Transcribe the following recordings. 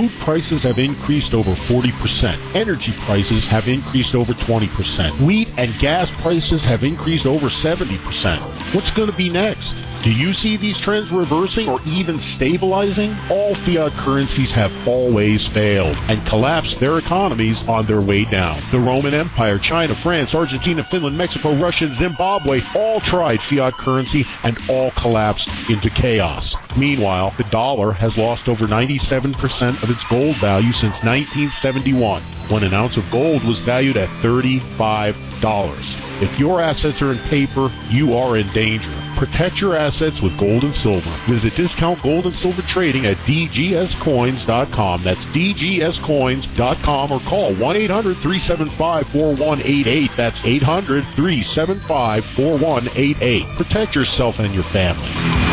Food prices have increased over 40%. Energy prices have increased over 20%. Wheat and gas prices have increased over 70%. What's going to be next? Do you see these trends reversing or even stabilizing? All fiat currencies have always failed and collapsed their economies on their way down. The Roman Empire, China, France, Argentina, Finland, Mexico, Russia, and Zimbabwe all tried fiat currency and all collapsed into chaos. Meanwhile, the dollar has lost over 97% of its gold value since 1971, when an ounce of gold was valued at $35. If your assets are in paper, you are in danger. Protect your assets with gold and silver. Visit Discount Gold and Silver Trading at dgscoins.com. That's dgscoins.com, or call 1-800-375-4188. That's 800-375-4188. Protect yourself and your family.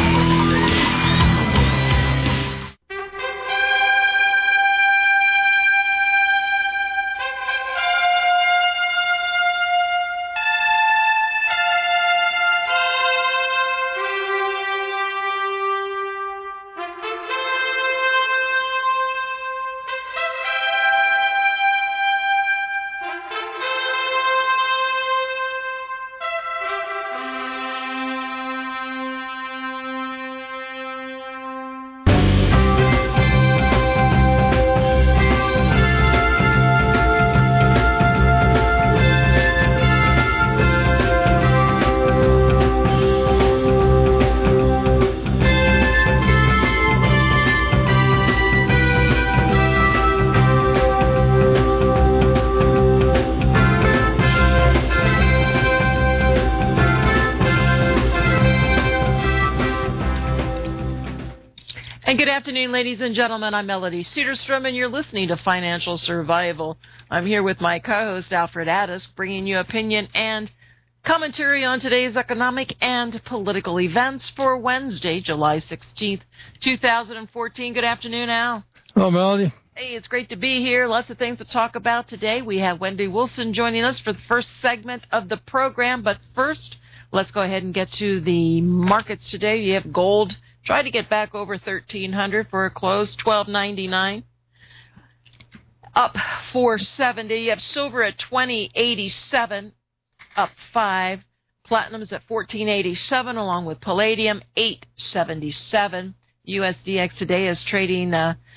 Good afternoon, ladies and gentlemen. I'm Melody Cedarstrom, and you're listening to Financial Survival. I'm here with my co-host, Alfred Addis, bringing you opinion and commentary on today's economic and political events for Wednesday, July 16th, 2014. Good afternoon, Al. Hello, Melody. Hey, it's great to be here. Lots of things to talk about today. We have Wendy Wilson joining us for the first segment of the program. But first, let's go ahead and get to the markets today. You have gold. Try to get back over 1,300 for a close, $12.99. Up 470. You have silver at $20.87, up 5. Platinum's at $14.87, along with palladium, $8.77. USDX today is trading,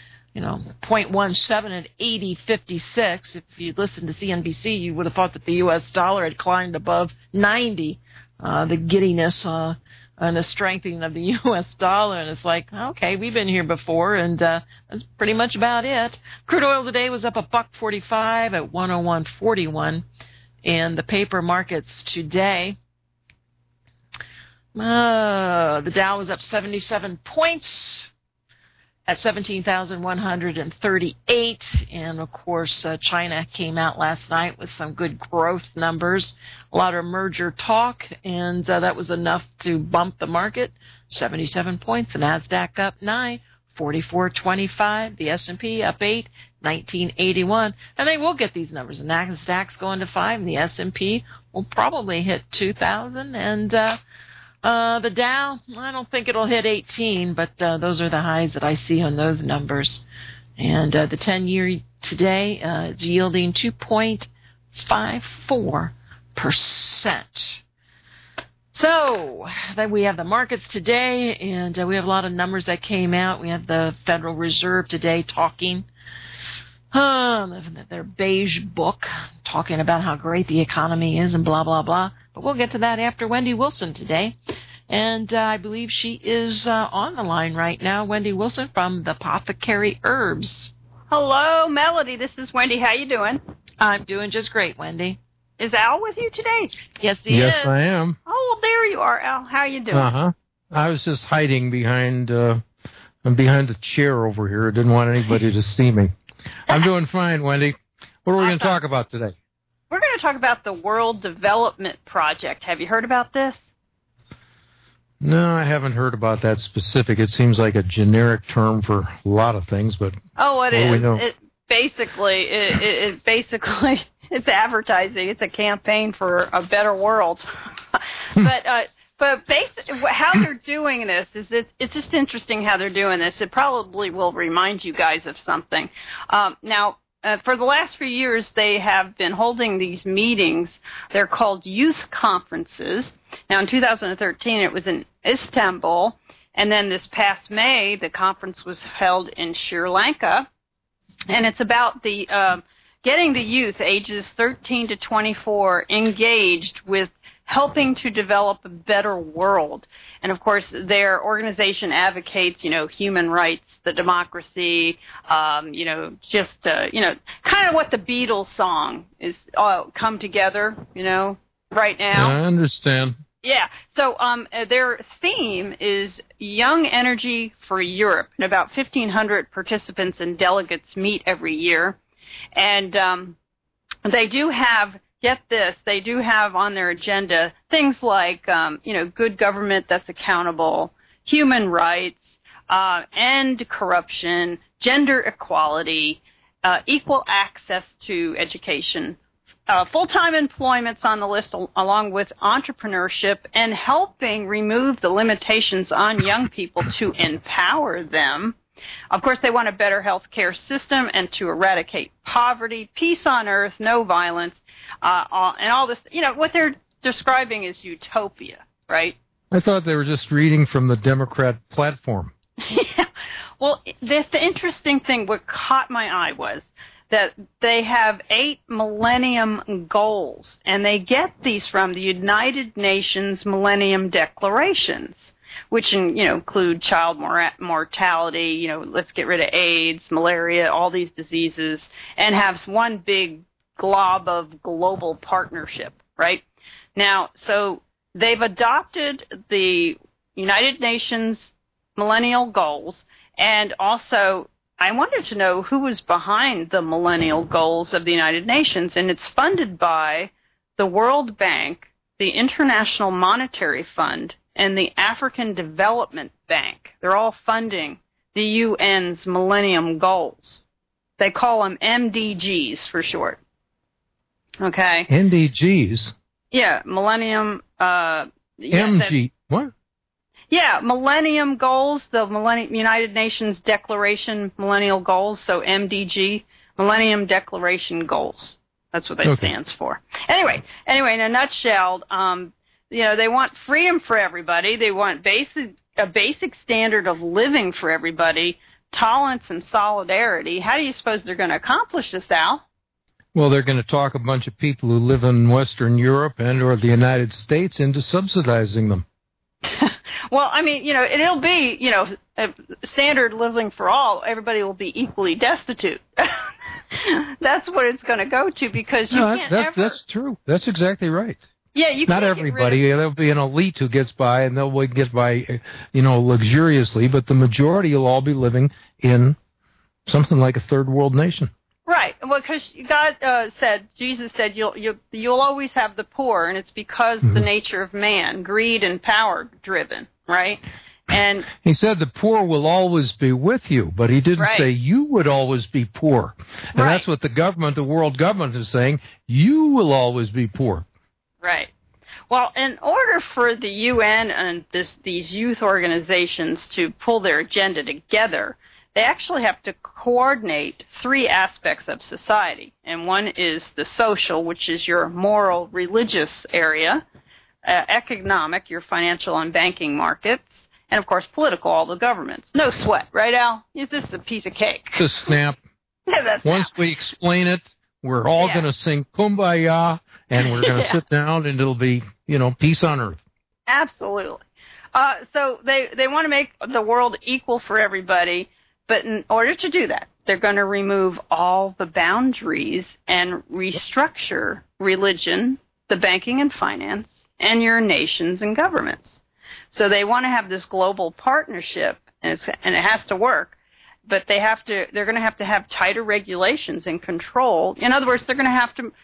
0.17 at 80.56. If you'd listened to CNBC, you would have thought that the U.S. dollar had climbed above 90. The giddiness and the strengthening of the U.S. dollar, and it's like, okay, we've been here before, and that's pretty much about it. Crude oil today was up $1.45 at 101.41, and the paper markets today, the Dow was up 77 points at 17,138, and of course China came out last night with some good growth numbers, a lot of merger talk, and that was enough to bump the market 77 points. The Nasdaq up 9, 44.25. The S&P up 8, 1981. And they will get these numbers. The Nasdaq's going to 5, and the S&P will probably hit 2,000, and the Dow, I don't think it'll hit 18, but those are the highs that I see on those numbers. And the 10-year today is yielding 2.54%. So then we have the markets today, and we have a lot of numbers that came out. We have the Federal Reserve today talking their beige book, talking about how great the economy is and blah, blah, blah. But we'll get to that after Wendy Wilson today. And I believe she is on the line right now. Wendy Wilson from the Apothecary Herbs. Hello, Melody. This is Wendy. How you doing? I'm doing just great, Wendy. Is Al with you today? Yes, he is. Yes, I am. Oh, well, there you are, Al. How you doing? Uh-huh. I was just hiding behind the chair over here. I didn't want anybody to see me. I'm doing fine, Wendy. What are we going to talk about today? We're going to talk about the World Development Project. Have you heard about this? No, I haven't heard about that specific. It seems like a generic term for a lot of things, but it is. It basically, it's advertising. It's a campaign for a better world. But But how they're doing this is it's just interesting how they're doing this. It probably will remind you guys of something. Now, for the last few years, they have been holding these meetings. They're called youth conferences. Now, in 2013, it was in Istanbul. And then this past May, the conference was held in Sri Lanka. And it's about the getting the youth, ages 13 to 24, engaged with helping to develop a better world. And, of course, their organization advocates, human rights, the democracy, kind of what the Beatles song is, come together, right now. I understand. Yeah. So their theme is Young Energy for Europe. And about 1,500 participants and delegates meet every year. And they do have, get this, they do have on their agenda things like, good government that's accountable, human rights, end corruption, gender equality, equal access to education, full-time employment's on the list, along with entrepreneurship and helping remove the limitations on young people to empower them. Of course, they want a better health care system and to eradicate poverty, peace on earth, no violence, and all this. What they're describing is utopia, right? I thought they were just reading from the Democrat platform. Yeah. Well, the interesting thing, what caught my eye was that they have 8 Millennium Goals, and they get these from the United Nations Millennium Declarations, which include child mortality, let's get rid of AIDS, malaria, all these diseases, and have one big glob of global partnership, right? Now, so they've adopted the United Nations Millennial Goals, and also I wanted to know who was behind the Millennial Goals of the United Nations, and it's funded by the World Bank, the International Monetary Fund, and the African Development Bank. They're all funding the UN's Millennium Goals. They call them MDGs for short. Okay? NDGs? Yeah, Millennium... What? Yeah, Millennium Goals, the United Nations Declaration Millennial Goals, so MDG, Millennium Declaration Goals. That's what that stands for. Anyway, in a nutshell, they want freedom for everybody. They want a basic standard of living for everybody, tolerance and solidarity. How do you suppose they're going to accomplish this, Al? Well, they're going to talk a bunch of people who live in Western Europe and or the United States into subsidizing them. Well, I mean, it'll be, a standard living for all. Everybody will be equally destitute. That's what it's going to go to because That's true. That's exactly right. Yeah, you not can't everybody. There'll be an elite who gets by, and they'll get by, luxuriously. But the majority will all be living in something like a third world nation. Right. Well, because Jesus said, you'll always have the poor, and it's because the nature of man, greed and power driven, right? And he said the poor will always be with you, but he didn't say you would always be poor. And that's what the world government is saying. You will always be poor. Right. Well, in order for the UN and these youth organizations to pull their agenda together, they actually have to coordinate 3 aspects of society. And one is the social, which is your moral, religious area, economic, your financial and banking markets, and, of course, political, all the governments. No sweat, right, Al? Is this a piece of cake? It's a snap. Once we explain it, we're all going to sing Kumbaya, and we're going to sit down, and it'll be, peace on earth. Absolutely. So they want to make the world equal for everybody. But in order to do that, they're going to remove all the boundaries and restructure religion, the banking and finance, and your nations and governments. So they want to have this global partnership, and it has to work. But they're going to have tighter regulations and control. In other words, they're going to have to,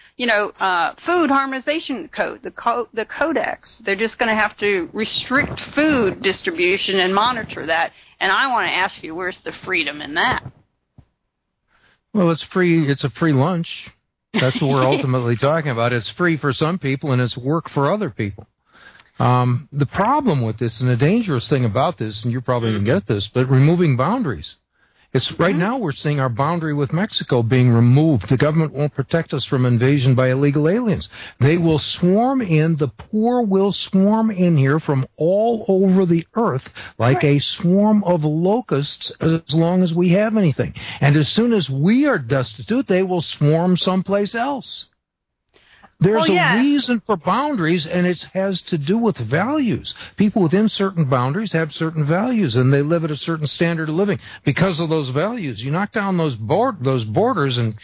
food harmonization code, the codex. They're just going to have to restrict food distribution and monitor that. And I want to ask you, where's the freedom in that? Well, it's free. It's a free lunch. That's what we're ultimately talking about. It's free for some people, and it's work for other people. The problem with this, and the dangerous thing about this, and you're probably going to get this, but removing boundaries. It's right now we're seeing our boundary with Mexico being removed. The government won't protect us from invasion by illegal aliens. They will swarm in. The poor will swarm in here from all over the earth like a swarm of locusts as long as we have anything. And as soon as we are destitute, they will swarm someplace else. There's a reason for boundaries, and it has to do with values. People within certain boundaries have certain values, and they live at a certain standard of living because of those values. You knock down those borders, and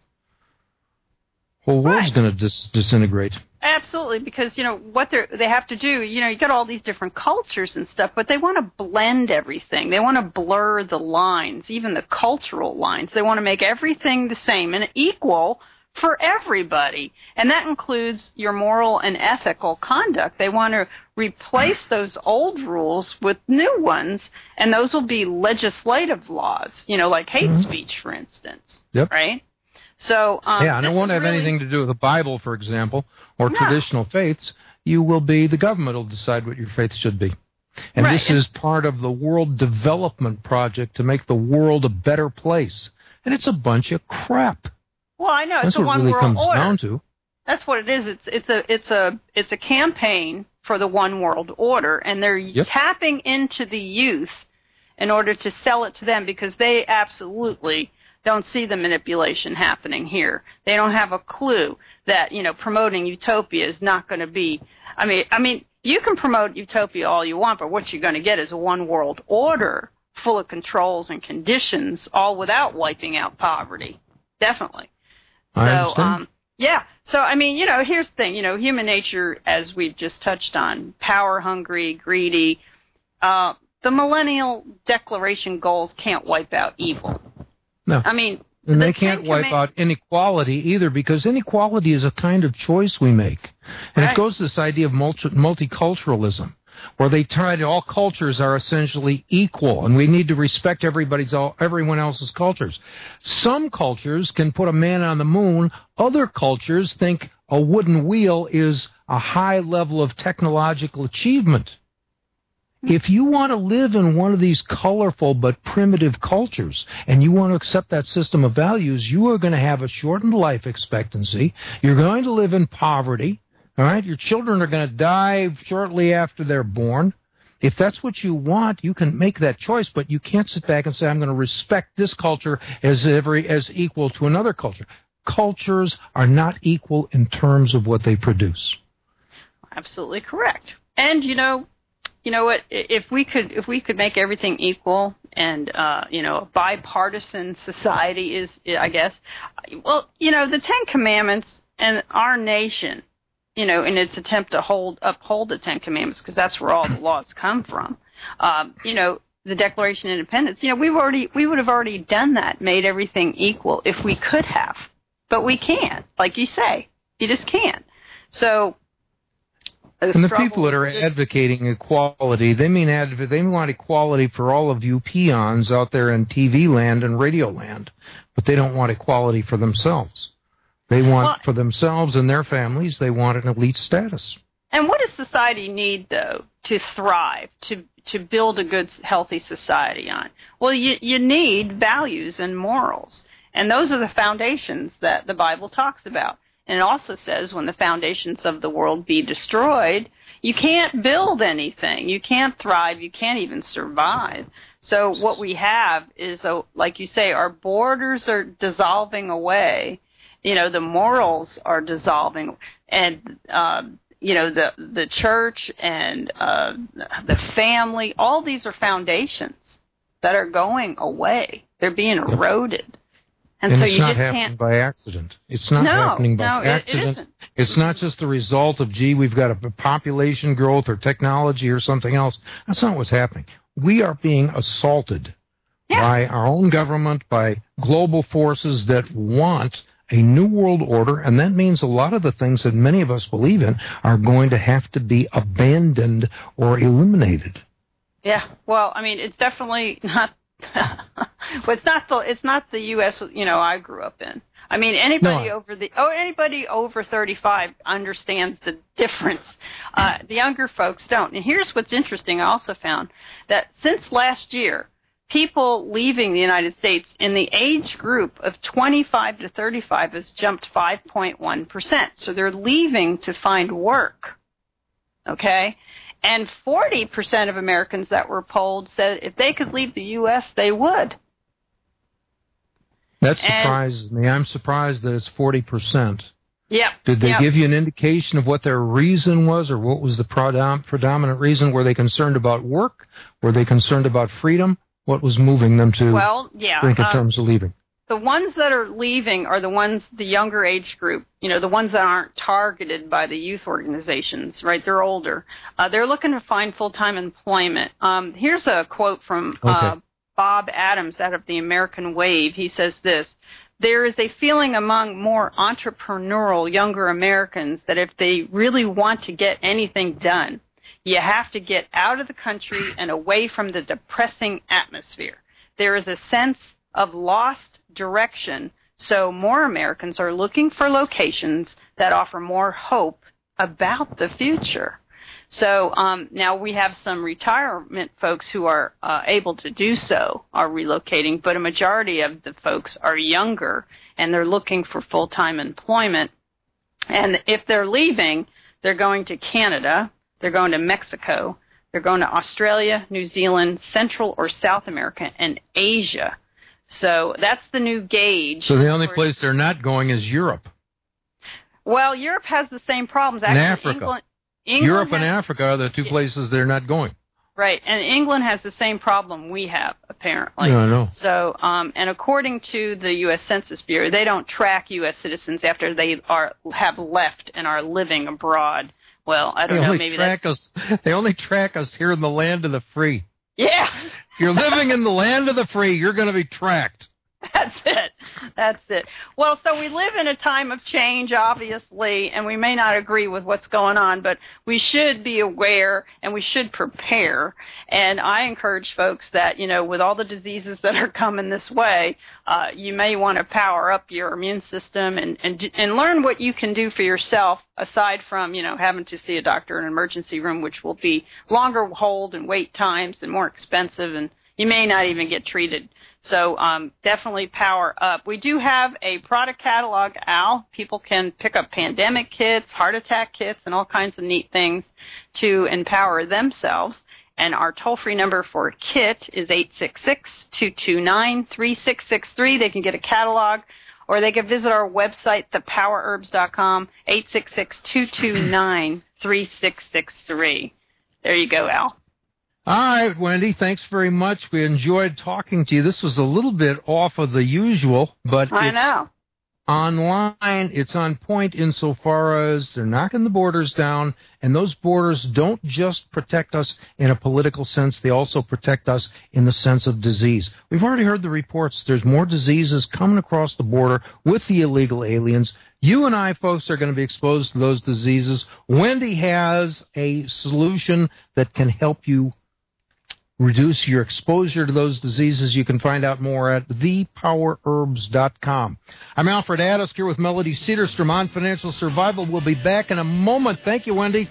whole world's going to disintegrate. Absolutely, because, what they have to do, you got all these different cultures and stuff, but they want to blend everything. They want to blur the lines, even the cultural lines. They want to make everything the same and equal for everybody, and that includes your moral and ethical conduct. They want to replace those old rules with new ones, and those will be legislative laws, like hate speech, for instance, right? So, and it won't have anything to do with the Bible, for example, or traditional faiths. The government will decide what your faith should be. And this is part of the World Development Project to make the world a better place. And it's a bunch of crap. Well, I know it's a one world order. That's what it is. It's a campaign for the one world order, and they're tapping into the youth in order to sell it to them because they absolutely don't see the manipulation happening here. They don't have a clue that promoting utopia is not going to be. I mean, you can promote utopia all you want, but what you're going to get is a one world order full of controls and conditions, all without wiping out poverty. Definitely. So, So, here's the thing. Human nature, as we've just touched on, power hungry, greedy. The Millennial Declaration goals can't wipe out evil. No. And they can't wipe out inequality either, because inequality is a kind of choice we make. And it goes to this idea of multiculturalism, where they try to, all cultures are essentially equal, and we need to respect everyone else's cultures. Some cultures can put a man on the moon. Other cultures think a wooden wheel is a high level of technological achievement. If you want to live in one of these colorful but primitive cultures, and you want to accept that system of values, you are going to have a shortened life expectancy. You're going to live in poverty. All right, your children are going to die shortly after they're born. If that's what you want, you can make that choice, but you can't sit back and say, I'm going to respect this culture as equal to another culture. Cultures are not equal in terms of what they produce. Absolutely correct. And you know what? If we could make everything equal and a bipartisan society is, I guess. Well, the Ten Commandments and our nation, in its attempt to uphold the Ten Commandments, because that's where all the laws come from. The Declaration of Independence. We would have already done that, made everything equal if we could have, but we can't. Like you say, you just can't. So. And the people that are advocating equality, they want equality for all of you peons out there in TV land and radio land, but they don't want equality for themselves. They want for themselves and their families, they want an elite status. And what does society need, though, to thrive, to build a good, healthy society on? Well, you need values and morals, and those are the foundations that the Bible talks about. And it also says when the foundations of the world be destroyed, you can't build anything. You can't thrive. You can't even survive. So what we have is, like you say, our borders are dissolving away. The morals are dissolving. And, the church and the family, all these are foundations that are going away. They're being eroded. And so it's not happening by accident. It's not happening by accident. It's not just the result of, we've got a population growth or technology or something else. That's not what's happening. We are being assaulted by our own government, by global forces that want a new world order, and that means a lot of the things that many of us believe in are going to have to be abandoned or eliminated. Yeah, well, it's definitely not Well, it's not the U.S. I grew up in. I mean, anybody over 35 understands the difference. The younger folks don't. And here's what's interesting. I also found that since last year, people leaving the United States in the age group of 25 to 35 has jumped 5.1%. So they're leaving to find work. Okay? And 40% of Americans that were polled said if they could leave the U.S., they would. That surprises me. I'm surprised that it's 40%. Yeah. Did they give you an indication of what their reason was, or what was the predominant reason? Were they concerned about work? Were they concerned about freedom? What was moving them to think in terms of leaving? The ones that are leaving are the younger age group, the ones that aren't targeted by the youth organizations, right? They're older. They're looking to find full-time employment. Here's a quote from Bob Adams out of the American Wave. He says this: there is a feeling among more entrepreneurial younger Americans that if they really want to get anything done, you have to get out of the country and away from the depressing atmosphere. There is a sense of lost direction, so more Americans are looking for locations that offer more hope about the future. So now we have some retirement folks who are able to do so, are relocating, but a majority of the folks are younger, and they're looking for full-time employment. And if they're leaving, they're going to Canada, they're going to Mexico, they're going to Australia, New Zealand, Central or South America, and Asia. So that's the new gauge. So the only place they're not going is Europe. Well, Europe has the same problems. Actually, and Africa. Europe and Africa are the two places they're not going. Right, and England has the same problem we have, apparently. Yeah, I know. So, and according to the U.S. Census Bureau, they don't track U.S. citizens after they have left and are living abroad. Well, I don't know, maybe they only track us here in the land of the free. Yeah. If you're living in the land of the free, you're going to be tracked. That's it. Well, so we live in a time of change, obviously, and we may not agree with what's going on, but we should be aware and we should prepare. And I encourage folks that, with all the diseases that are coming this way, you may want to power up your immune system and learn what you can do for yourself, aside from, having to see a doctor in an emergency room, which will be longer hold and wait times and more expensive, and you may not even get treated. So definitely power up. We do have a product catalog, Al. People can pick up pandemic kits, heart attack kits, and all kinds of neat things to empower themselves. And our toll-free number for a kit is 866-229-3663. They can get a catalog, or they can visit our website, thepowerherbs.com, 866-229-3663. There you go, Al. All right, Wendy, thanks very much. We enjoyed talking to you. This was a little bit off of the usual, but I know. Online, it's on point insofar as they're knocking the borders down, and those borders don't just protect us in a political sense, they also protect us in the sense of disease. We've already heard the reports. There's more diseases coming across the border with the illegal aliens. You and I, folks, are going to be exposed to those diseases. Wendy has a solution that can help you reduce your exposure to those diseases. You can find out more at thepowerherbs.com. I'm Alfred Addis here with Melody Cedarstrom on Financial Survival. We'll be back in a moment. Thank you, Wendy.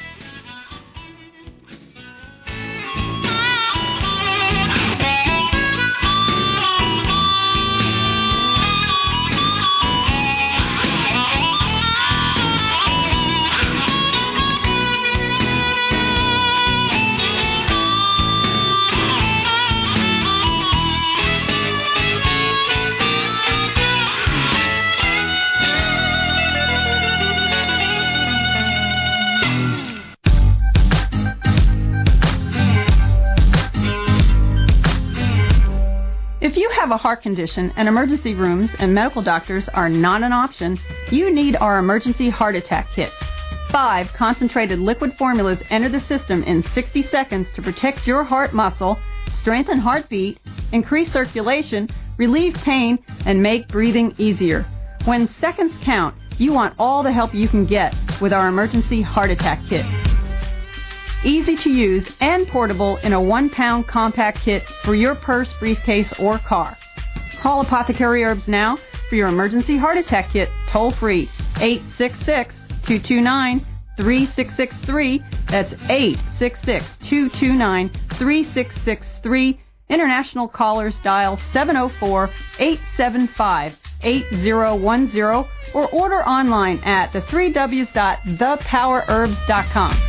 If you have a heart condition and emergency rooms and medical doctors are not an option, you need our emergency heart attack kit. 5 concentrated liquid formulas enter the system in 60 seconds to protect your heart muscle, strengthen heartbeat, increase circulation, relieve pain, and make breathing easier. When seconds count, you want all the help you can get with our emergency heart attack kit. easy to use, and portable in a 1-pound compact kit for your purse, briefcase, or car. Call Apothecary Herbs now for your emergency heart attack kit, toll free, 866-229-3663. That's 866-229-3663. International callers dial 704-875-8010 or order online at the 3Ws.thepowerherbs.com.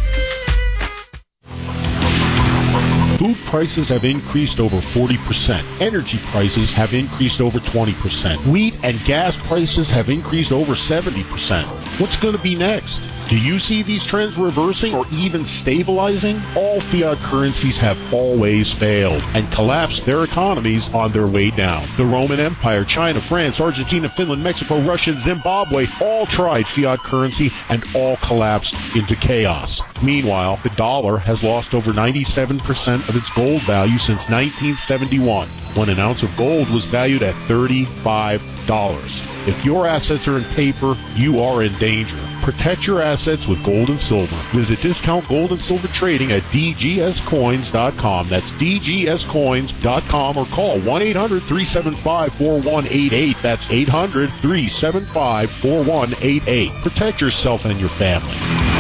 Food prices have increased over 40%. Energy prices have increased over 20%. Wheat and gas prices have increased over 70%. What's going to be next? Do you see these trends reversing or even stabilizing? All fiat currencies have always failed and collapsed their economies on their way down. The Roman Empire, China, France, Argentina, Finland, Mexico, Russia, and Zimbabwe all tried fiat currency and all collapsed into chaos. Meanwhile, the dollar has lost over 97% of its gold value since 1971, when an ounce of gold was valued at $35. If your assets are in paper, you are in danger. Protect your assets with gold and silver. Visit Discount Gold and Silver Trading at dgscoins.com. That's dgscoins.com, or call 1-800-375-4188. That's 800-375-4188. Protect yourself and your family.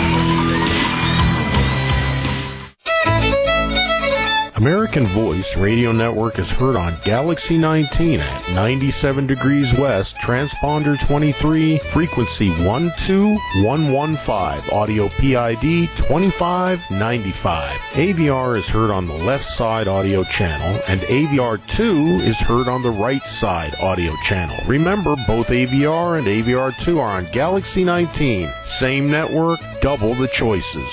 American Voice Radio Network is heard on Galaxy 19 at 97 degrees west, transponder 23, frequency 12115, audio PID 2595. AVR is heard on the left side audio channel, and AVR2 is heard on the right side audio channel. Remember, both AVR and AVR2 are on Galaxy 19. Same network, double the choices.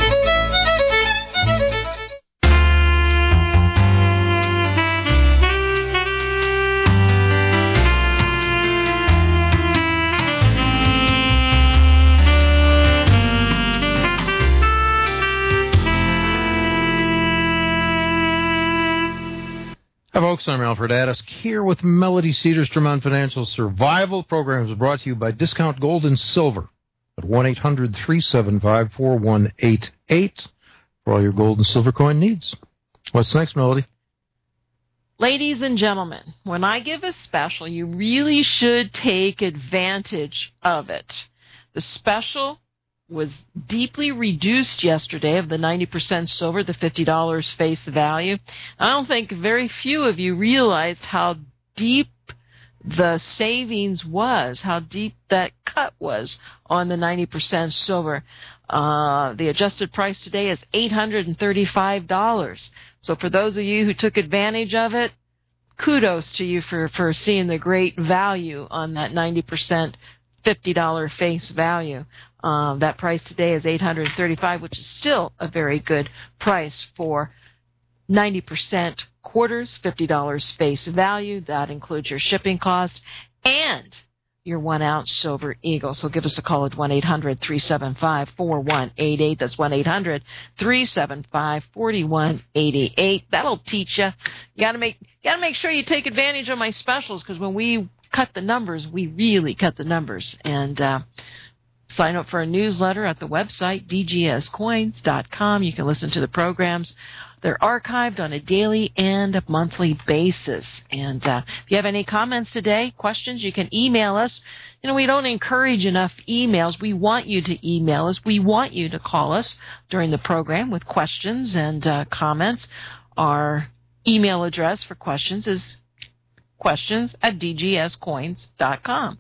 Hi, folks. I'm Alfred Addis here with Melody Cedarstrom Financial Survival Programs, brought to you by Discount Gold and Silver at 1-800-375-4188 for all your gold and silver coin needs. What's next, Melody? Ladies and gentlemen, when I give a special, you really should take advantage of it. The special was deeply reduced yesterday of the 90% silver, the $50 face value. I don't think very few of you realized how deep the savings was, how deep that cut was on the 90% silver. The adjusted price today is $835. So for those of you who took advantage of it, kudos to you for seeing the great value on that 90% $50 face value. That price today is $835, which is still a very good price for 90% quarters, $50 face value. That includes your shipping cost and your 1 ounce silver eagle. So give us a call at 1-800-375-4188. That's 1-800-375-4188. That'll teach you. You gotta make sure you take advantage of my specials, because when we cut the numbers, we really cut the numbers. And sign up for a newsletter at the website, dgscoins.com. You can listen to the programs. They're archived on a daily and a monthly basis. And if you have any comments today, questions, you can email us. You know, we don't encourage enough emails. We want you to email us. We want you to call us during the program with questions and comments. Our email address for questions is questions@dgscoins.com.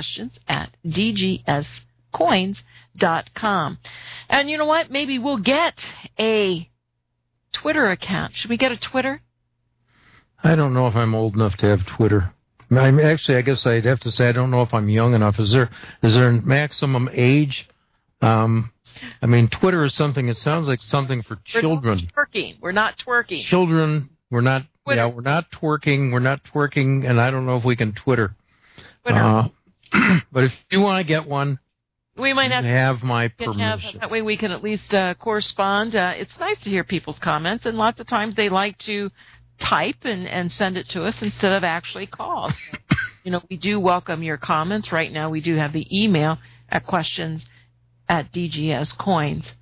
questions@dgscoins.com. And you know what? Maybe we'll get a Twitter account. Should we get a Twitter? I don't know if I'm old enough to have Twitter. I guess I'd have to say I don't know if I'm young enough. Is there a maximum age? Twitter is something, it sounds like something for children. We're not twerking. Children, we're not Twitter. Yeah, we're not twerking, and I don't know if we can Twitter. Twitter. But if you want to get one, we might have my permission. That way we can at least correspond. It's nice to hear people's comments, and lots of times they like to type and send it to us instead of actually call. We do welcome your comments. Right now we do have the email at questions@dgscoins.com.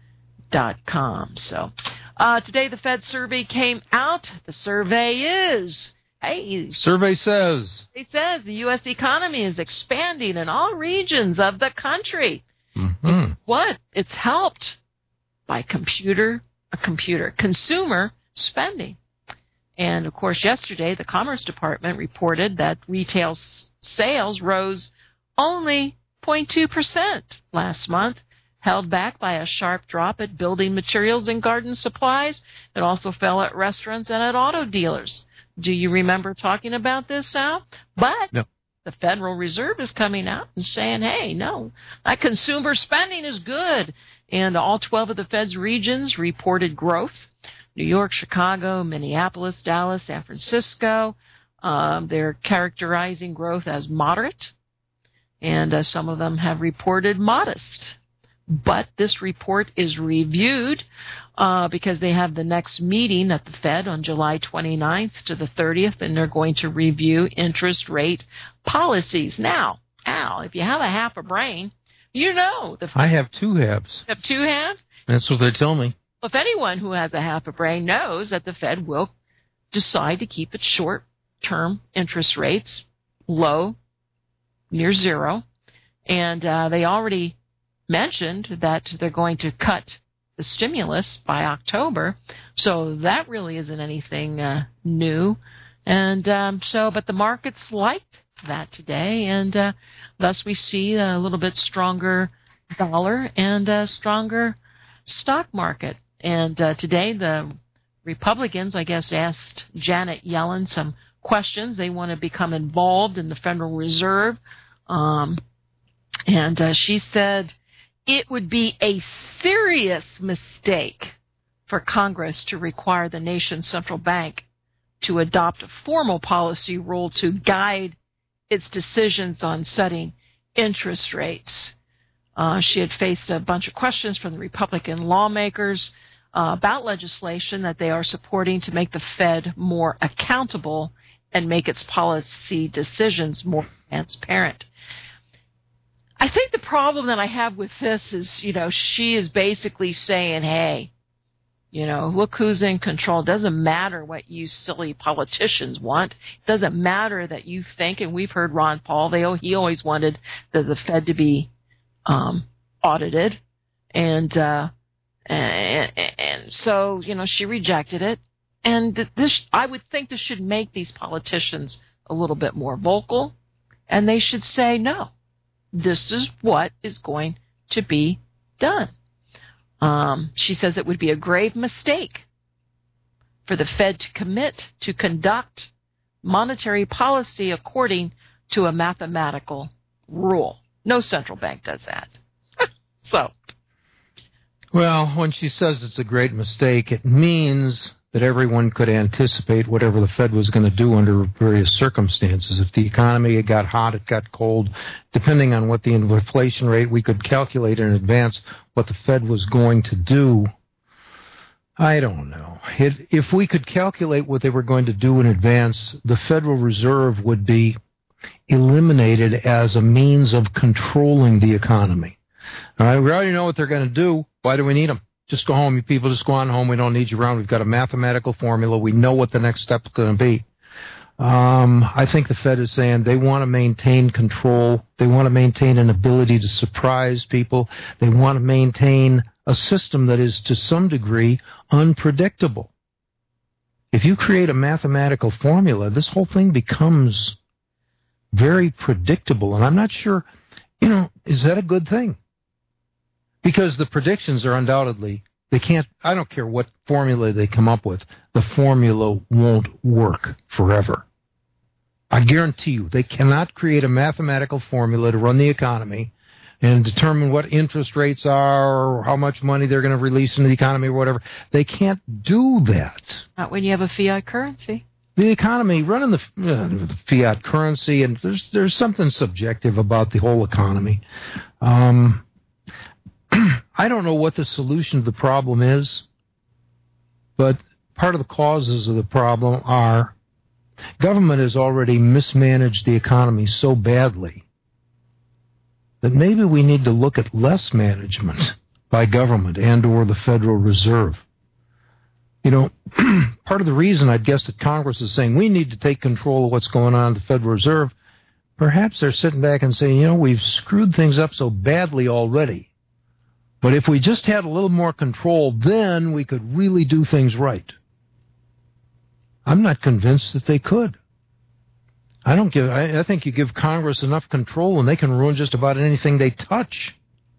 .com. So today the Fed survey came out. The survey is, survey says the U.S. economy is expanding in all regions of the country. Mm-hmm. It's helped by consumer spending. And, of course, yesterday the Commerce Department reported that retail sales rose only 0.2% last month, held back by a sharp drop at building materials and garden supplies. It also fell at restaurants and at auto dealers. Do you remember talking about this, Sal? But no. The Federal Reserve is coming out and saying, hey, no, that consumer spending is good. And all 12 of the Fed's regions reported growth. New York, Chicago, Minneapolis, Dallas, San Francisco. They're characterizing growth as moderate. And some of them have reported modest. But this report is reviewed because they have the next meeting at the Fed on July 29th to the 30th, and they're going to review interest rate policies. Now, Al, if you have a half a brain, you know. I have 2 halves. You have 2 halves? That's what they tell me. Well, if anyone who has a half a brain knows that the Fed will decide to keep its short-term interest rates low, near zero, and they already mentioned that they're going to cut the stimulus by October, so that really isn't anything new. And but the markets liked that today, and thus we see a little bit stronger dollar and a stronger stock market. And today the Republicans, I guess, asked Janet Yellen some questions. They want to become involved in the Federal Reserve. And she said it would be a serious mistake for Congress to require the nation's central bank to adopt a formal policy rule to guide its decisions on setting interest rates. She had faced a bunch of questions from the Republican lawmakers about legislation that they are supporting to make the Fed more accountable and make its policy decisions more transparent. I think the problem that I have with this is, she is basically saying, hey, look who's in control. It doesn't matter what you silly politicians want. It doesn't matter that you think, and we've heard Ron Paul, he always wanted the Fed to be audited. And so, she rejected it. And I would think this should make these politicians a little bit more vocal, and they should say, no, this is what is going to be done. She says it would be a grave mistake for the Fed to commit to conduct monetary policy according to a mathematical rule. No central bank does that. Well, when she says it's a great mistake, it means that everyone could anticipate whatever the Fed was going to do under various circumstances. If the economy got hot, it got cold, depending on what the inflation rate, we could calculate in advance what the Fed was going to do. I don't know. If we could calculate what they were going to do in advance, the Federal Reserve would be eliminated as a means of controlling the economy. All right, we already know what they're going to do. Why do we need them? Just go home, you people. Just go on home. We don't need you around. We've got a mathematical formula. We know what the next step is going to be. I think the Fed is saying they want to maintain control. They want to maintain an ability to surprise people. They want to maintain a system that is, to some degree, unpredictable. If you create a mathematical formula, this whole thing becomes very predictable. And I'm not sure, is that a good thing? Because the predictions are undoubtedly, I don't care what formula they come up with, the formula won't work forever. I guarantee you, they cannot create a mathematical formula to run the economy and determine what interest rates are or how much money they're going to release into the economy or whatever. They can't do that. Not when you have a fiat currency. The economy, running the fiat currency, and there's something subjective about the whole economy. I don't know what the solution to the problem is, but part of the causes of the problem are government has already mismanaged the economy so badly that maybe we need to look at less management by government and or the Federal Reserve. You know, part of the reason I'd guess that Congress is saying we need to take control of what's going on at the Federal Reserve, perhaps they're sitting back and saying, you know, we've screwed things up so badly already. But if we just had a little more control, then we could really do things right. I'm not convinced that they could. I think you give Congress enough control and they can ruin just about anything they touch.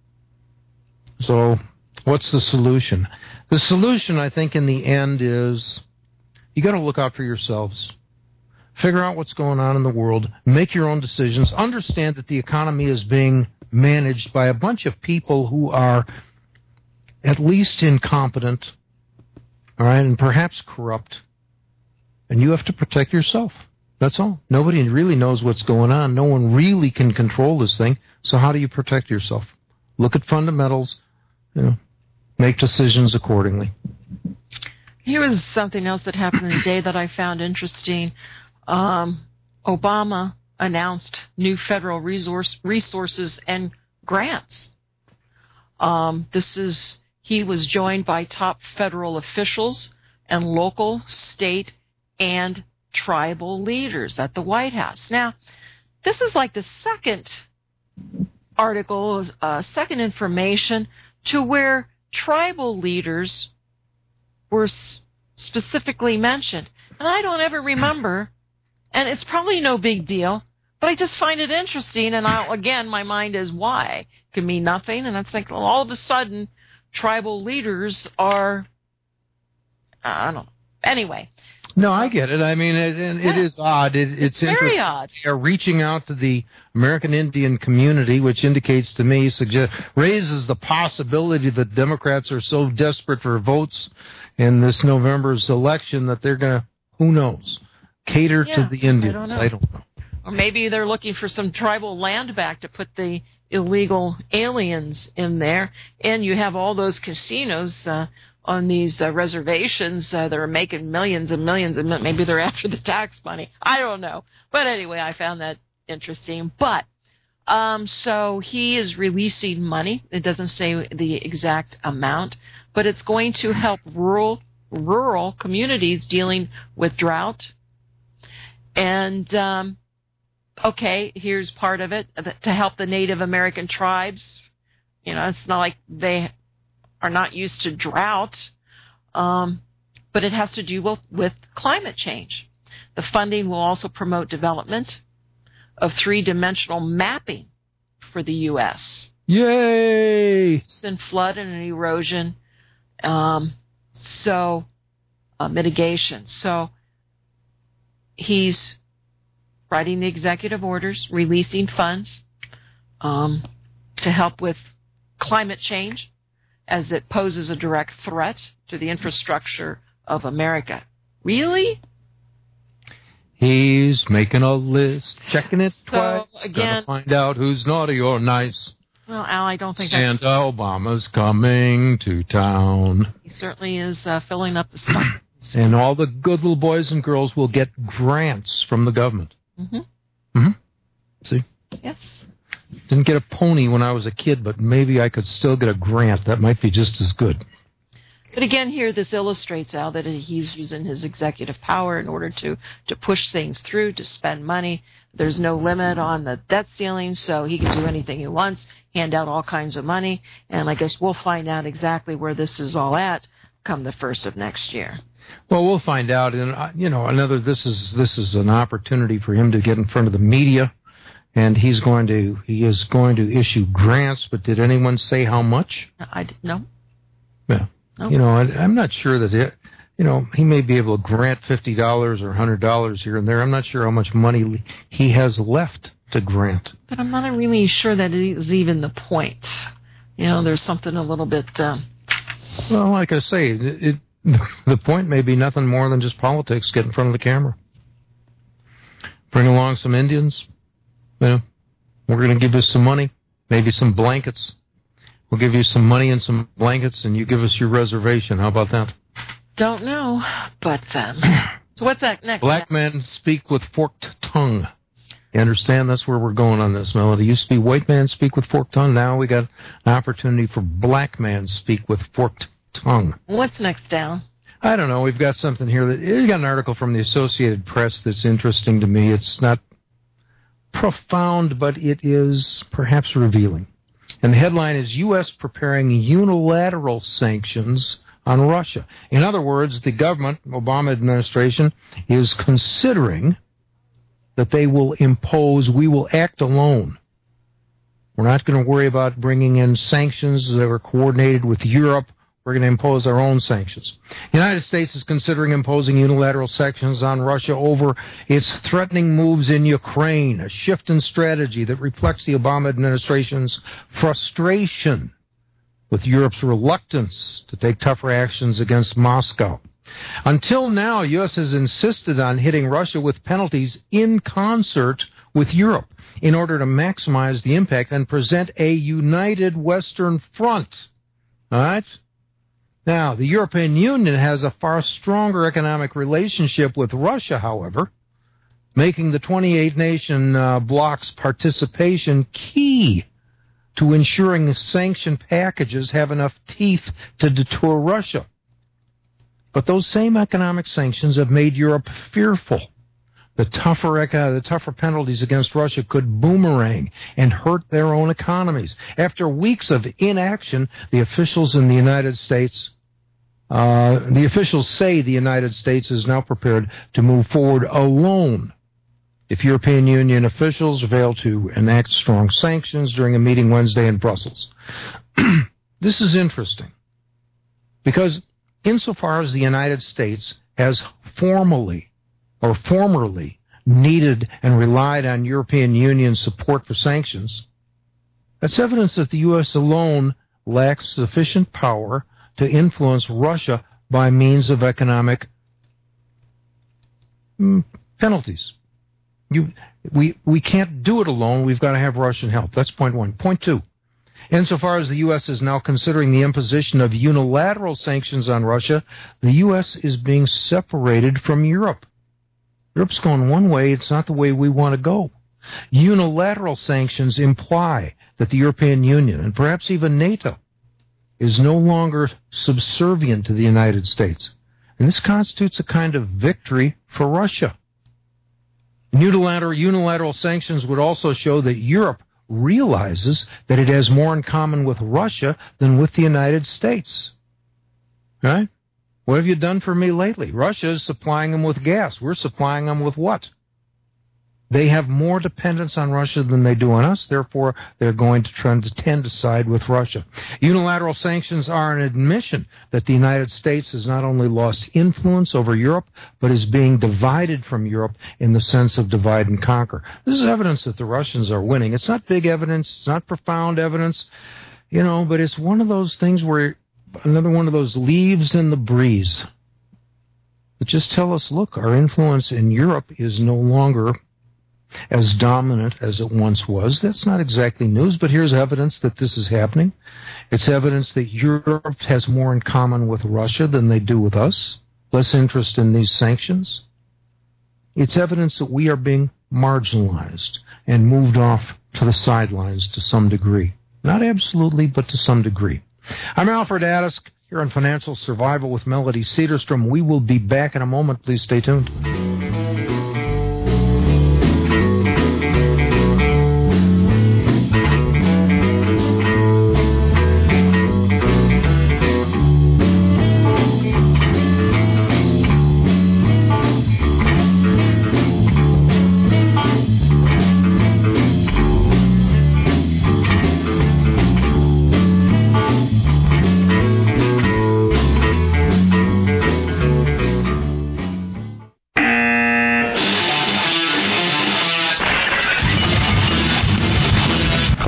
So, what's the solution? The solution, I think, in the end is you got to look out for yourselves. Figure out what's going on in the world. Make your own decisions. Understand that the economy is being managed by a bunch of people who are at least incompetent, all right, and perhaps corrupt. And you have to protect yourself. That's all. Nobody really knows what's going on. No one really can control this thing. So how do you protect yourself? Look at fundamentals, you know, make decisions accordingly. Here was something else that happened today that I found interesting. Obama announced new federal resources and grants. He was joined by top federal officials and local, state, and tribal leaders at the White House. Now, this is like the second article, second information to where tribal leaders were specifically mentioned. And I don't ever remember, and it's probably no big deal, but I just find it interesting, and again, my mind is why? It can mean nothing, and I think, well, all of a sudden, tribal leaders are, I don't know. Anyway. No, I get it. I mean, it is odd. It's very odd. They're reaching out to the American Indian community, which indicates to me, raises the possibility that Democrats are so desperate for votes in this November's election that they're going to, who knows, cater to the Indians. I don't know. Or maybe they're looking for some tribal land back to put the illegal aliens in there. And you have all those casinos on these reservations that are making millions and millions, and maybe they're after the tax money. I don't know. But anyway, I found that interesting. But so he is releasing money. It doesn't say the exact amount, but it's going to help rural communities dealing with drought. And okay, here's part of it, to help the Native American tribes. You know, it's not like they are not used to drought, but it has to do with climate change. The funding will also promote development of three-dimensional mapping for the U.S. Yay! And flood and erosion, mitigation. So he's writing the executive orders, releasing funds to help with climate change, as it poses a direct threat to the infrastructure of America. Really? He's making a list, checking it twice, again, to find out who's naughty or nice. Well, Al, I don't think Santa Obama's coming to town. He certainly is filling up the stock. And all the good little boys and girls will get grants from the government. Mm-hmm. Mm-hmm. See? Yes. Didn't get a pony when I was a kid, but maybe I could still get a grant. That might be just as good. But again, here this illustrates, Al, that he's using his executive power in order to push things through, to spend money. There's no limit on the debt ceiling, so he can do anything he wants, hand out all kinds of money. And I guess we'll find out exactly where this is all at come the 1st of next year. Well, we'll find out. And, this is an opportunity for him to get in front of the media. And he is going to issue grants, but did anyone say how much? No. Yeah. Nope. I'm not sure that he may be able to grant $50 or $100 here and there. I'm not sure how much money he has left to grant. But I'm not really sure that is even the point. There's something a little bit. Well, like I say, the point may be nothing more than just politics. Get in front of the camera. Bring along some Indians. We're going to give you some money, maybe some blankets. We'll give you some money and some blankets, and you give us your reservation. How about that? Don't know, but so what's that next? Black men speak with forked tongue. You understand? That's where we're going on this, Melody. Used to be white man speak with forked tongue. Now we got an opportunity for black man speak with forked tongue. What's next down? I don't know. We've got something here. We got an article from the Associated Press that's interesting to me. It's not profound, but it is perhaps revealing. And the headline is U.S. preparing unilateral sanctions on Russia. In other words, the government, Obama administration, is considering that they will impose, we will act alone. We're not going to worry about bringing in sanctions that are coordinated with Europe. We're going to impose our own sanctions. The United States is considering imposing unilateral sanctions on Russia over its threatening moves in Ukraine, a shift in strategy that reflects the Obama administration's frustration with Europe's reluctance to take tougher actions against Moscow. Until now, U.S. has insisted on hitting Russia with penalties in concert with Europe in order to maximize the impact and present a united Western front. All right? Now, the European Union has a far stronger economic relationship with Russia, however, making the 28-nation bloc's participation key to ensuring sanction packages have enough teeth to deter Russia. But those same economic sanctions have made Europe fearful. The tougher penalties against Russia could boomerang and hurt their own economies. After weeks of inaction, the officials in the United States, the officials say the United States is now prepared to move forward alone if European Union officials fail to enact strong sanctions during a meeting Wednesday in Brussels. This is interesting because insofar as the United States has formerly needed and relied on European Union support for sanctions, that's evidence that the U.S. alone lacks sufficient power to influence Russia by means of economic penalties. We can't do it alone. We've got to have Russian help. That's point one. Point two. Insofar as the U.S. is now considering the imposition of unilateral sanctions on Russia, the U.S. is being separated from Europe. Europe's going one way. It's not the way we want to go. Unilateral sanctions imply that the European Union, and perhaps even NATO, is no longer subservient to the United States. And this constitutes a kind of victory for Russia. Unilateral sanctions would also show that Europe realizes that it has more in common with Russia than with the United States. Right? What have you done for me lately? Russia is supplying them with gas. We're supplying them with what? They have more dependence on Russia than they do on us. Therefore, they're going to tend to side with Russia. Unilateral sanctions are an admission that the United States has not only lost influence over Europe, but is being divided from Europe in the sense of divide and conquer. This is evidence that the Russians are winning. It's not big evidence. It's not profound evidence, but it's one of those things where another one of those leaves in the breeze that just tell us, look, our influence in Europe is no longer as dominant as it once was. That's not exactly news, but here's evidence that this is happening. It's evidence that Europe has more in common with Russia than they do with us, less interest in these sanctions. It's evidence that we are being marginalized and moved off to the sidelines to some degree. Not absolutely, but to some degree. I'm Alfred Addis, here on Financial Survival with Melody Cedarstrom. We will be back in a moment. Please stay tuned.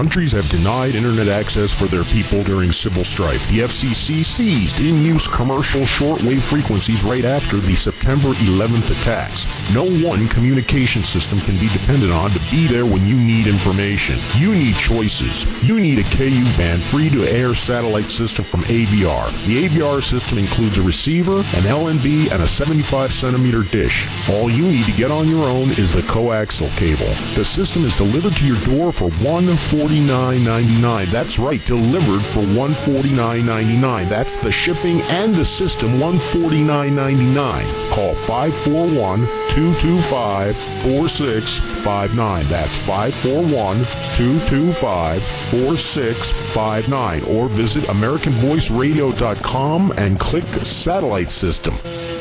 Countries have denied internet access for their people during civil strife. The FCC seized in-use commercial shortwave frequencies right after the September 11th attacks. No one communication system can be depended on to be there when you need information. You need choices. You need a KU-band free-to-air satellite system from AVR. The AVR system includes a receiver, an LNB, and a 75-centimeter dish. All you need to get on your own is the coaxial cable. The system is delivered to your door for $149.99. That's right, delivered for $149.99. That's the shipping and the system, $149.99. Call 541-225-4659. That's 541-225-4659. Or visit AmericanVoiceRadio.com and click Satellite System.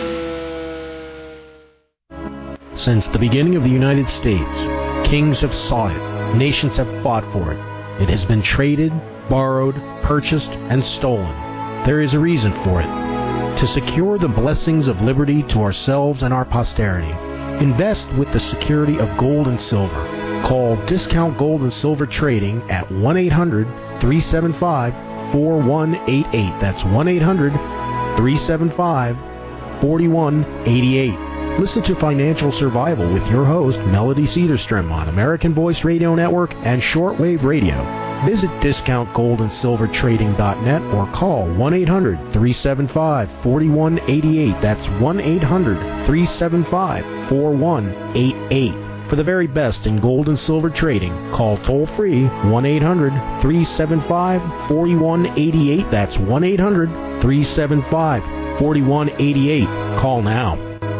Since the beginning of the United States, kings have sought it, nations have fought for it. It has been traded, borrowed, purchased, and stolen. There is a reason for it. To secure the blessings of liberty to ourselves and our posterity, invest with the security of gold and silver. Call Discount Gold and Silver Trading at 1-800-375-4188. That's 1-800-375-4188. Listen to Financial Survival with your host, Melody Cedarstrom, on American Voice Radio Network and Shortwave Radio. Visit DiscountGoldandSilverTrading.net or call 1-800-375-4188. That's 1-800-375-4188. For the very best in gold and silver trading, call toll-free 1-800-375-4188. That's 1-800-375-4188. Call now.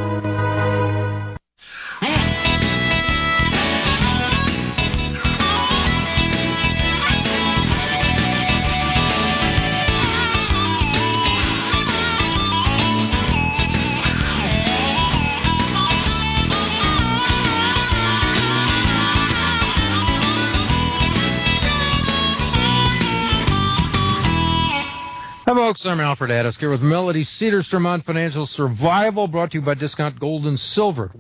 Hi, folks. I'm Alfred Addis here with Melody Cedarstrom on Financial Survival, brought to you by Discount Gold and Silver,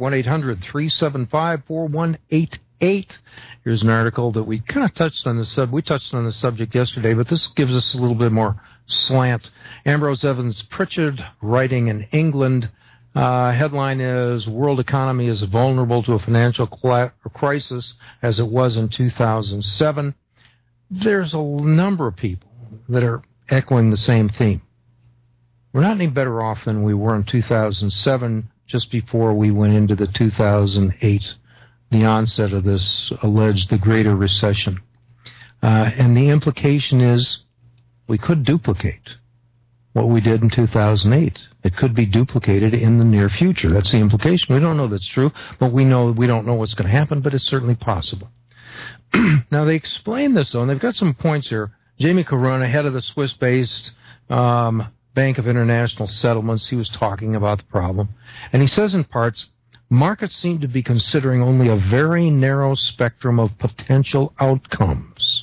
1-800-375-4188. Here's an article that we kind of touched on we touched on the subject yesterday, but this gives us a little bit more slant. Ambrose Evans Pritchard, writing in England. Headline is, World Economy is Vulnerable to a Financial Crisis as it was in 2007. There's a number of people that are echoing the same theme. We're not any better off than we were in 2007, just before we went into the 2008, the onset of this alleged the Greater Recession. And the implication is we could duplicate what we did in 2008. It could be duplicated in the near future. That's the implication. We don't know that's true, but we don't know what's going to happen, but it's certainly possible. Now, they explain this, though, and they've got some points here. Jamie Corona, head of the Swiss-based Bank of International Settlements, he was talking about the problem. And he says in parts, markets seem to be considering only a very narrow spectrum of potential outcomes.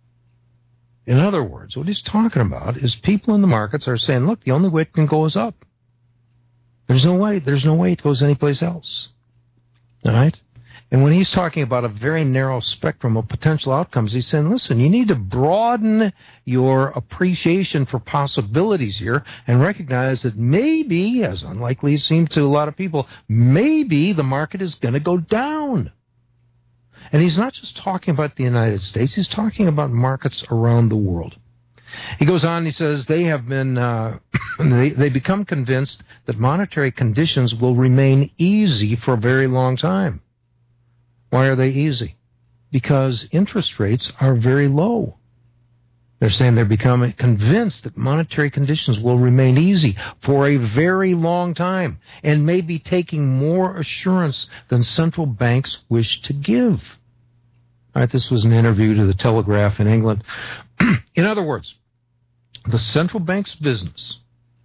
In other words, what he's talking about is people in the markets are saying, look, the only way it can go is up. There's no way it goes anyplace else. All right? And when he's talking about a very narrow spectrum of potential outcomes, he's saying, listen, you need to broaden your appreciation for possibilities here and recognize that maybe, as unlikely it seems to a lot of people, maybe the market is going to go down. And he's not just talking about the United States, he's talking about markets around the world. He goes on, he says, they have been, they become convinced that monetary conditions will remain easy for a very long time. Why are they easy? Because interest rates are very low. They're saying they're becoming convinced that monetary conditions will remain easy for a very long time and may be taking more assurance than central banks wish to give. All right, this was an interview to the Telegraph in England. In other words, the central bank's business,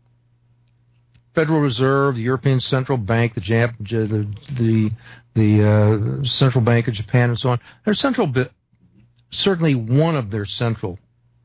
Federal Reserve, the European Central Bank, the Central Bank of Japan, and so on. Certainly one of their central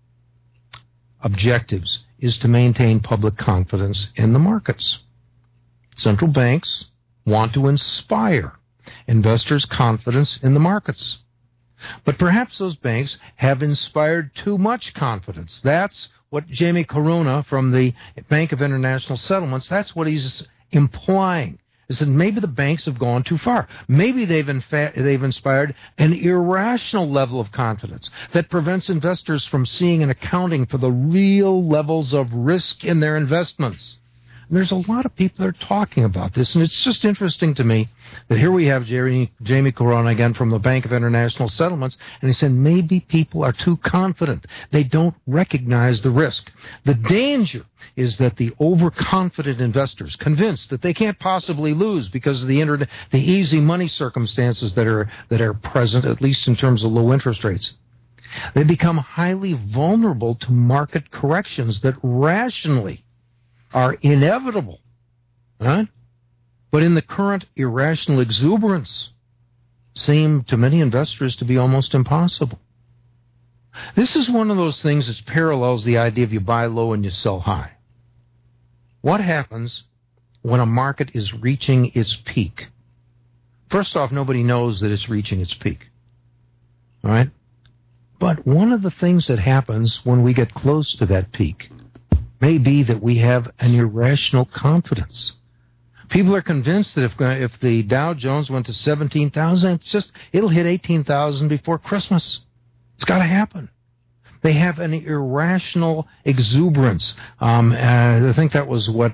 objectives is to maintain public confidence in the markets. Central banks want to inspire investors' confidence in the markets. But perhaps those banks have inspired too much confidence. That's what Jamie Corona from the Bank of International Settlements, that's what he's implying, is that maybe the banks have gone too far. Maybe they've inspired an irrational level of confidence that prevents investors from seeing and accounting for the real levels of risk in their investments. And there's a lot of people that are talking about this, and it's just interesting to me that here we have Jamie Corona again from the Bank of International Settlements, and he said maybe people are too confident. They don't recognize the risk. The danger is that the overconfident investors, convinced that they can't possibly lose because of the easy money circumstances that are present, at least in terms of low interest rates, they become highly vulnerable to market corrections that rationally are inevitable, right? But in the current irrational exuberance, seem to many investors to be almost impossible. This is one of those things that parallels the idea of you buy low and you sell high. What happens when a market is reaching its peak? First off, nobody knows that it's reaching its peak, all right? But one of the things that happens when we get close to that peak may be that we have an irrational confidence. People are convinced that if the Dow Jones went to 17,000, it'll hit 18,000 before Christmas. It's got to happen. They have an irrational exuberance. I think that was what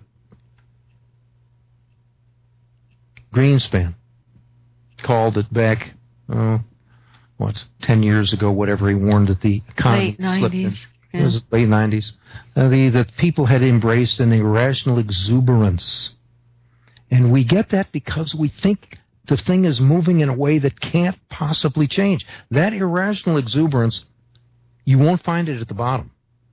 Greenspan called it back, 10 years ago, whatever. He warned that the economy slipped in. Yeah. It was late 90s. That people had embraced an irrational exuberance. And we get that because we think the thing is moving in a way that can't possibly change. That irrational exuberance, you won't find it at the bottom.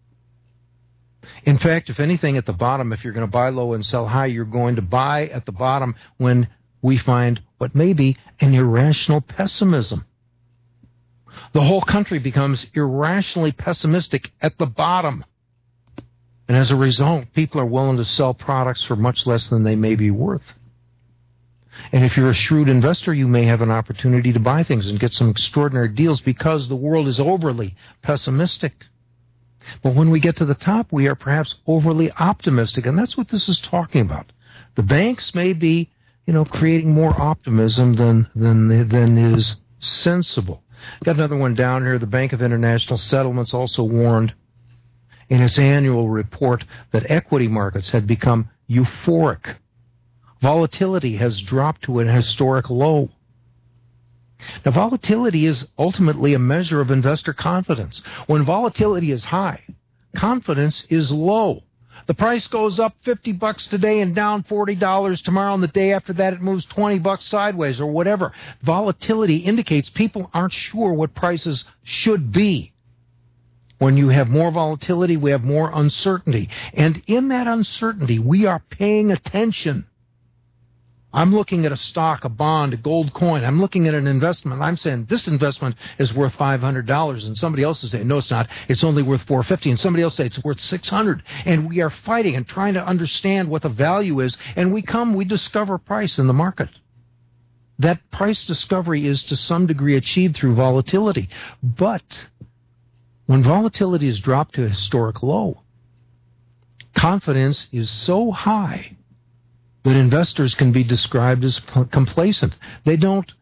In fact, if anything, at the bottom, if you're going to buy low and sell high, you're going to buy at the bottom when we find what may be an irrational pessimism. The whole country becomes irrationally pessimistic at the bottom. And as a result, people are willing to sell products for much less than they may be worth. And if you're a shrewd investor, you may have an opportunity to buy things and get some extraordinary deals because the world is overly pessimistic. But when we get to the top, we are perhaps overly optimistic, and that's what this is talking about. The banks may be, creating more optimism than is sensible. Got another one down here. The Bank of International Settlements also warned in its annual report that equity markets had become euphoric. Volatility has dropped to an historic low. Now, volatility is ultimately a measure of investor confidence. When volatility is high, confidence is low. The price goes up $50 today and down $40 tomorrow, and the day after that it moves $20 sideways or whatever. Volatility indicates people aren't sure what prices should be. When you have more volatility, we have more uncertainty. And in that uncertainty, we are paying attention. I'm looking at a stock, a bond, a gold coin. I'm looking at an investment. I'm saying this investment is worth $500, and somebody else is saying, no, it's not. It's only worth $450, and somebody else says it's worth $600. And we are fighting and trying to understand what the value is, and we discover price in the market. That price discovery is to some degree achieved through volatility. But when volatility is dropped to a historic low, confidence is so high that investors can be described as complacent. They don't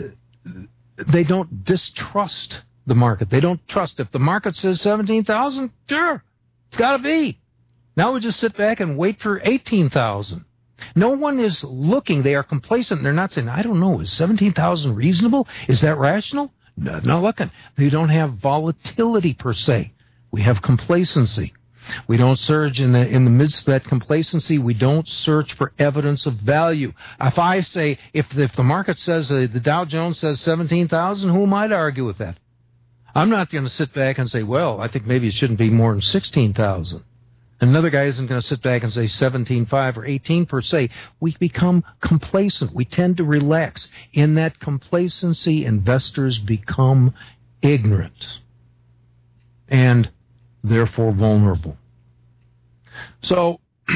distrust the market. They don't trust. If the market says 17,000, sure, it's got to be. Now we just sit back and wait for 18,000. No one is looking. They are complacent. They're not saying, I don't know, is 17,000 reasonable? Is that rational? No, not looking. They don't have volatility per se. We have complacency. We don't search in the midst of that complacency. We don't search for evidence of value. If I say, if the market says the Dow Jones says 17,000, who am I to argue with that? I'm not going to sit back and say, well, I think maybe it shouldn't be more than 16,000. Another guy isn't going to sit back and say 17.5 or 18 per se. We become complacent. We tend to relax. In that complacency, investors become ignorant and therefore vulnerable. So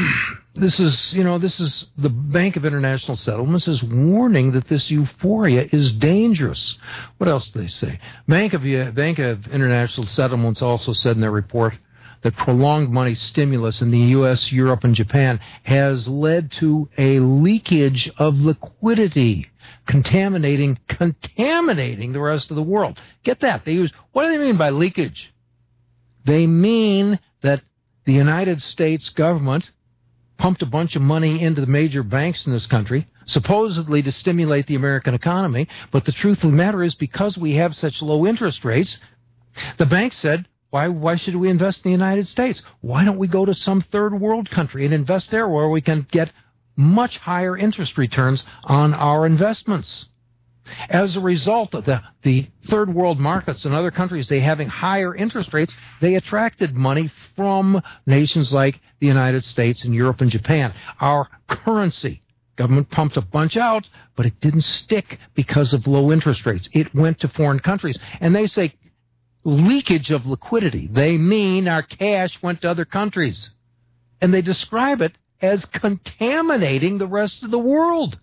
This is the Bank of International Settlements is warning that this euphoria is dangerous. What else do they say? Bank of International Settlements also said in their report that prolonged money stimulus in the U.S., Europe, and Japan has led to a leakage of liquidity, contaminating the rest of the world. Get that? What do they mean by leakage? They mean that the United States government pumped a bunch of money into the major banks in this country, supposedly to stimulate the American economy, but the truth of the matter is because we have such low interest rates, the bank said, why should we invest in the United States? Why don't we go to some third world country and invest there where we can get much higher interest returns on our investments? As a result of the third world markets and other countries, they having higher interest rates, they attracted money from nations like the United States and Europe and Japan. Our currency, government pumped a bunch out, but it didn't stick because of low interest rates. It went to foreign countries. And they say leakage of liquidity. They mean our cash went to other countries. And they describe it as contaminating the rest of the world.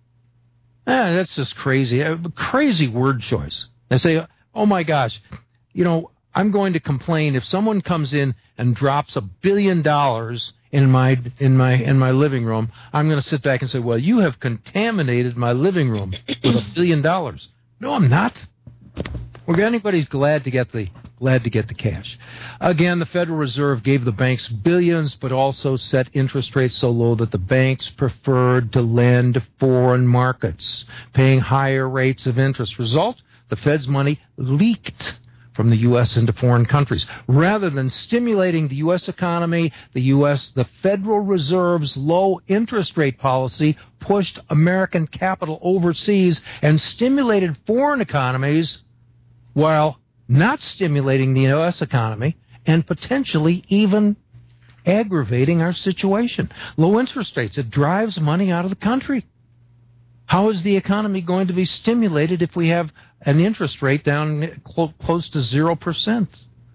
That's just crazy. A crazy word choice. They say, oh my gosh, I'm going to complain if someone comes in and drops $1 billion in my living room. I'm going to sit back and say, well, you have contaminated my living room with $1 billion. No, I'm not. Well, anybody's glad to get the cash. Again, the Federal Reserve gave the banks billions, but also set interest rates so low that the banks preferred to lend to foreign markets, paying higher rates of interest. Result, the Fed's money leaked from the U.S. into foreign countries. Rather than stimulating the U.S. economy, the Federal Reserve's low interest rate policy pushed American capital overseas and stimulated foreign economies while not stimulating the U.S. economy and potentially even aggravating our situation. Low interest rates, it drives money out of the country. How is the economy going to be stimulated if we have an interest rate down close to 0%?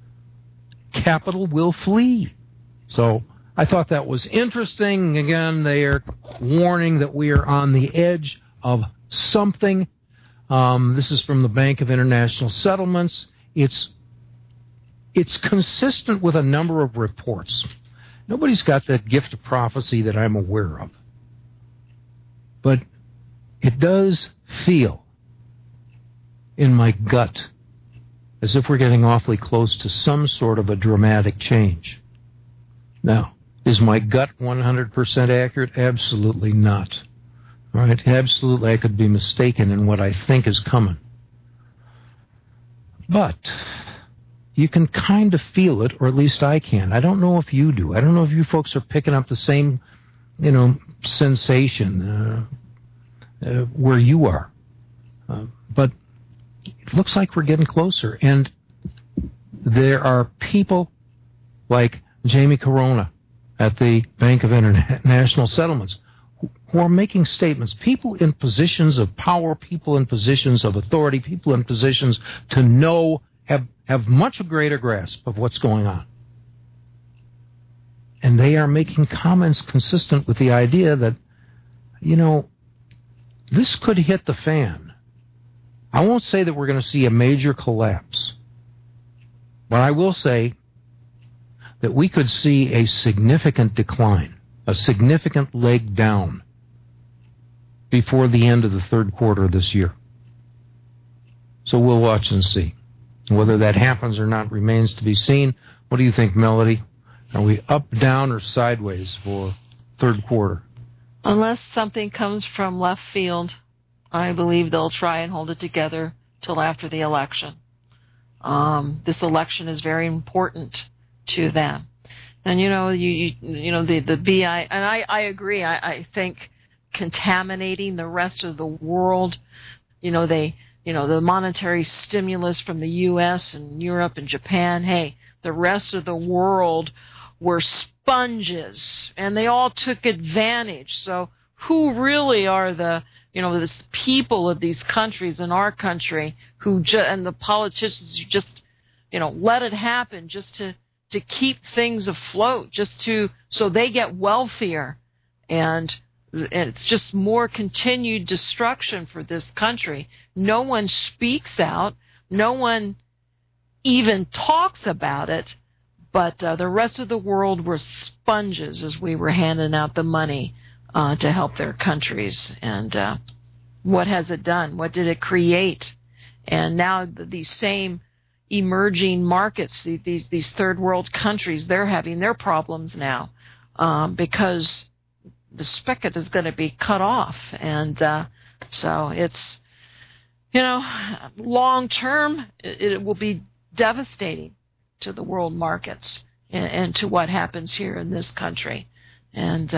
Capital will flee. So I thought that was interesting. Again, they are warning that we are on the edge of something. This is from the Bank of International Settlements. It's consistent with a number of reports. Nobody's got that gift of prophecy that I'm aware of. But it does feel in my gut as if we're getting awfully close to some sort of a dramatic change. Now, is my gut 100% accurate? Absolutely not. All right? Absolutely, I could be mistaken in what I think is coming. But you can kind of feel it, or at least I can. I don't know if you do. I don't know if you folks are picking up the same, sensation where you are. But it looks like we're getting closer. And there are people like Jamie Corona at the Bank of International Settlements who are making statements. People in positions of power, people in positions of authority, people in positions to know, have much greater grasp of what's going on. And they are making comments consistent with the idea that, this could hit the fan. I won't say that we're going to see a major collapse, but I will say that we could see a significant decline, a significant leg down before the end of the third quarter of this year. So we'll watch and see. Whether that happens or not remains to be seen. What do you think, Melody? Are we up, down, or sideways for third quarter? Unless something comes from left field, I believe they'll try and hold it together till after the election. This election is very important to them. And the BI, and I agree. I think contaminating the rest of the world, the monetary stimulus from the U.S. and Europe and Japan. Hey, the rest of the world were sponges, and they all took advantage. So who really are the this people of these countries in our country and the politicians who just let it happen just to keep things afloat, so they get wealthier And it's just more continued destruction for this country. No one speaks out. No one even talks about it. But the rest of the world were sponges as we were handing out the money to help their countries. And what has it done? What did it create? And now these same emerging markets, these third world countries, they're having their problems now because the spigot is going to be cut off. And so it's, long term, it will be devastating to the world markets and to what happens here in this country. And,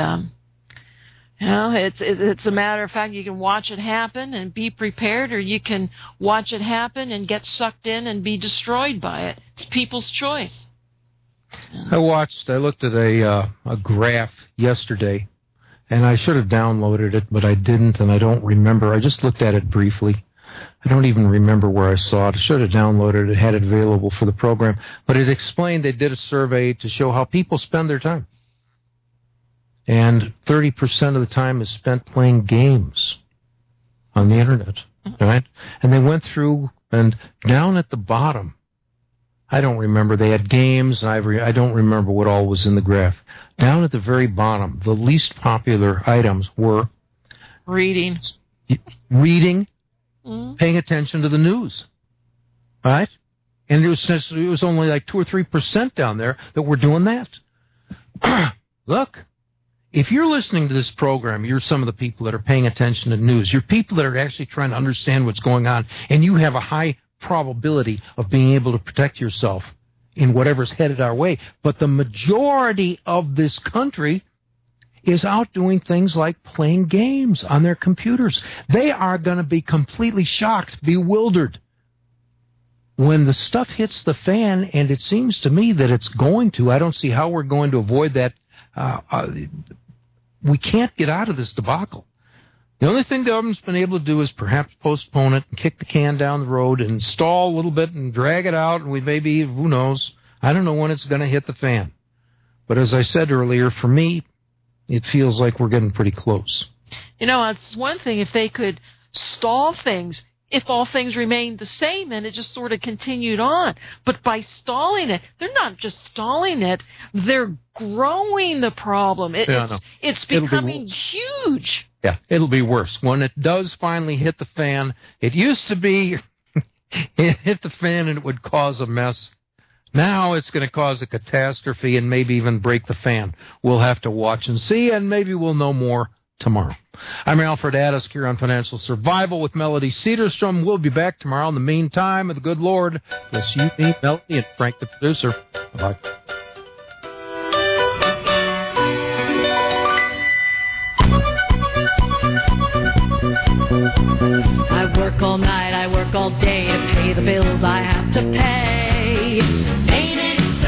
it's a matter of fact, you can watch it happen and be prepared, or you can watch it happen and get sucked in and be destroyed by it. It's people's choice. I looked at a graph yesterday, and I should have downloaded it, but I didn't, and I don't remember. I just looked at it briefly. I don't even remember where I saw it. I should have downloaded it, had it available for the program. But it explained they did a survey to show how people spend their time. And 30% of the time is spent playing games on the Internet, right? And they went through, and down at the bottom, I don't remember, they had games, and I don't remember what all was in the graph. Down at the very bottom, the least popular items were reading, paying attention to the news, right? And it was only like 2 or 3% down there that were doing that. Look, if you're listening to this program, you're some of the people that are paying attention to news. You're people that are actually trying to understand what's going on, and you have a high probability of being able to protect yourself in whatever's headed our way. But the majority of this country is out doing things like playing games on their computers. They are going to be completely shocked, bewildered, when the stuff hits the fan, and it seems to me that it's going to. I don't see how we're going to avoid that. We can't get out of this debacle. The only thing the government's been able to do is perhaps postpone it and kick the can down the road and stall a little bit and drag it out, and we maybe, who knows, I don't know when it's going to hit the fan. But as I said earlier, for me, it feels like we're getting pretty close. It's one thing if they could stall things, if all things remained the same and it just sort of continued on. But by stalling it, they're not just stalling it, they're growing the problem. It's becoming huge. Yeah, it'll be worse. When it does finally hit the fan, it used to be it hit the fan and it would cause a mess. Now it's going to cause a catastrophe and maybe even break the fan. We'll have to watch and see, and maybe we'll know more tomorrow. I'm Alfred Addisk here on Financial Survival with Melody Cedarstrom. We'll be back tomorrow. In the meantime, the good Lord bless you, me, Melody, and Frank the producer. Bye-bye. I work all night, I work all day to pay the bills I have to pay. Ain't it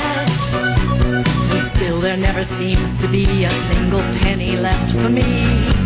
sad? But still there never seems to be a single penny left for me.